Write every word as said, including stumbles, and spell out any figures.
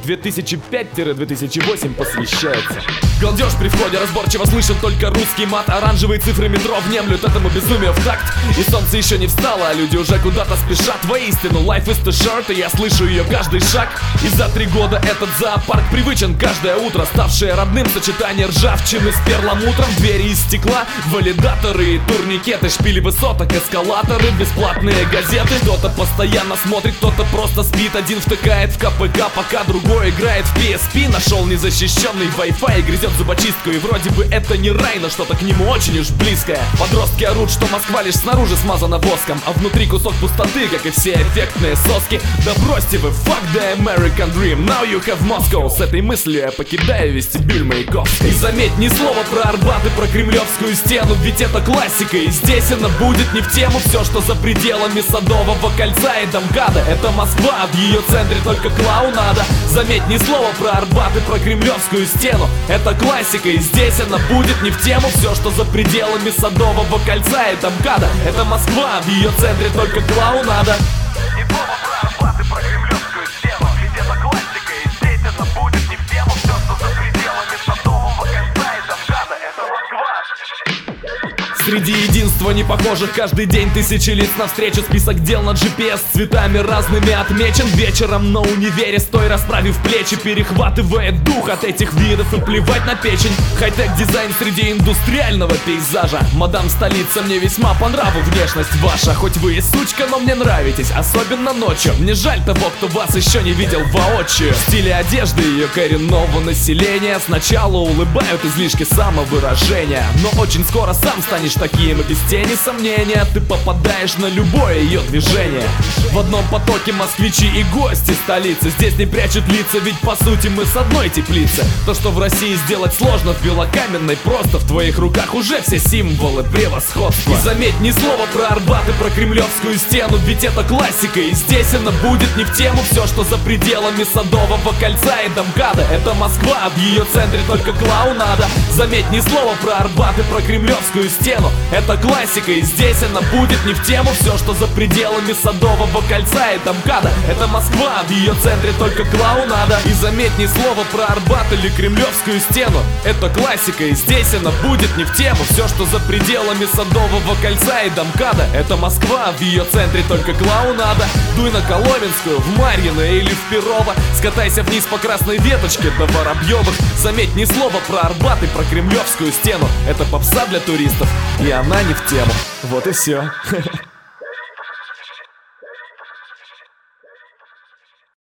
две тысячи пять — две тысячи восемь посвящается. Галдеж при входе, разборчиво слышен только русский мат. Оранжевые цифры метро внемлют этому безумию в такт. И солнце еще не встало, а люди уже куда-то спешат. Воистину, life is too short, и я слышу ее каждый шаг. И за три года этот зоопарк привычен каждое утро, ставшее родным сочетание ржавчины с перламутром. Двери из стекла, валидаторы и турникеты, шпили высоток, эскалаторы, бесплатные газеты. Кто-то постоянно смотрит, кто-то просто спит. Один втыкает в ка пэ ка, пока другой играет в пи эс пи. Нашел незащищенный Wi-Fi и грызет зубочистку. И вроде бы это не рай, но что-то к нему очень уж близкое. Подростки орут, что Москва лишь снаружи смазана воском, а внутри кусок пустоты, как и все эффектные соски. Да бросьте вы, fuck the American dream, now you have Moscow. С этой мыслью я покидаю вестибюль Маяковской. И заметь, ни слова про Арбат и про Кремлевскую стену, ведь это классика, и здесь она будет не в тему. Все, что за пределами Садового кольца и Домкада, это Москва, в ее центре только клоунада. Заметь, ни слова про Арбат и про Кремлевскую стену, это классика, и здесь она будет не в тему. Все, что за пределами Садового кольца и Домкада, это Москва, в ее центре только клоунада. Ни слова про Арбат и про Кремлевскую стену, ведь это классика, и здесь это будет не в тему. Все, что за пределами Садового кольца и Домкада, это Москва. Среди единства непохожих каждый день тысячи лиц навстречу. Список дел на джи пи эс цветами разными отмечен. Вечером на универе, стой расправив плечи, перехватывает дух от этих видов и плевать на печень. Хай-тек дизайн среди индустриального пейзажа. Мадам столица, мне весьма по нраву внешность ваша. Хоть вы и сучка, но мне нравитесь, особенно ночью. Мне жаль того, кто вас еще не видел воочию. В стиле одежды ее коренного населения сначала улыбают излишки самовыражения, но очень скоро сам станешь таким, и без тени сомнения ты попадаешь на любое ее движение. В одном потоке москвичи и гости столицы. Здесь не прячут лица, ведь по сути мы с одной теплицы. То, что в России сделать сложно, в Белокаменной просто. В твоих руках уже все символы превосходства. И заметь, ни слова про Арбат и про Кремлевскую стену, ведь это классика, и здесь она будет не в тему. Все, что за пределами Садового кольца и Домкада, это Москва, в ее центре только клоунада. Заметь, ни слова про Арбат и про Кремлевскую стену, это классика, и здесь она будет не в тему. Все, что за пределами Садового кольца и Домкада, это Москва, в ее центре только клоунада. И заметь, ни слова про Арбат или Кремлевскую стену, это классика, и здесь она будет не в тему. Все, что за пределами Садового кольца и Домкада, это Москва, в ее центре только клоунада. Дуй на Коломенскую, в Марьино или в Перово, скатайся вниз по красной веточке до Воробьевых. Заметь, ни слова про Арбат и про Кремлевскую стену, это попса для туристов, и она не в тему. Вот и все.